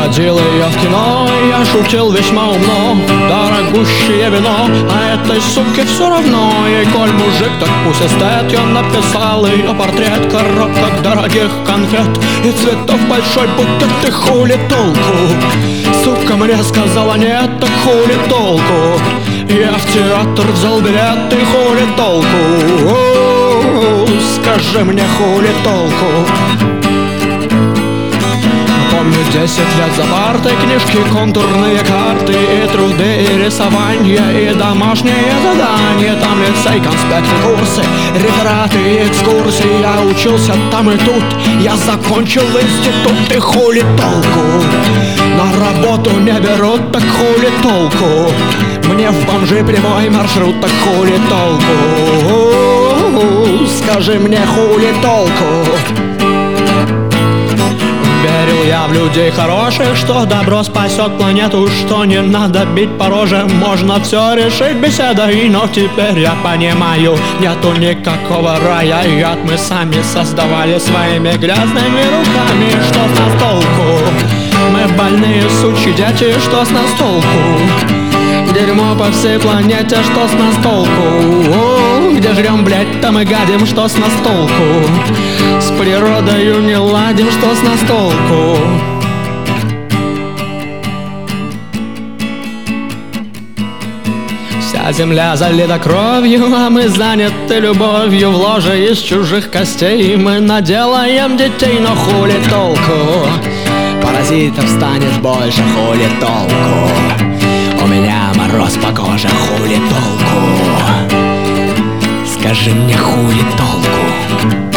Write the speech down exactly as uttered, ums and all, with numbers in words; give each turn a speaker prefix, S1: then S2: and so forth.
S1: водил ее в кино, я шутил весьма умно. Дорогущее вино, а этой суке все равно. Ей коль мужик, так пусть эстет. Я написал ее портрет, коробка дорогих конфет и цветов большой букет. И хули толку? Сука мне сказала нет, так хули толку? Я в театр взял билет, и хули толку? О-о-о, скажи мне, хули толку? Помню десять лет за партой, книжки, контурные карты и труды, и рисование, и домашние задания. Там лицей, конспекты, курсы, рефераты и экскурсии. Я учился там и тут, я закончил институт. И хули толку? На работу не берут, так хули толку? Мне в бомжи прямой маршрут, так хули толку? Скажи мне, хули толку? Верил я в людей хороших, что добро спасет планету, что не надо бить по роже, можно все решить беседой. Но теперь я понимаю, нету никакого рая, и ад мы сами создавали своими грязными руками. Что с нас толку? Мы больные сучьи дети, что с нас толку? Дерьмо по всей планете, что с нас толку? О, где жрем, блять, там и гадим, что с нас толку? С природою не ладим, что с нас толку? Вся земля залита кровью, а мы заняты любовью. В ложе из чужих костей мы наделаем детей. Но хули толку? Паразитов станет больше, хули толку? У меня мороз по коже, хули толку? Скажи мне, хули толку?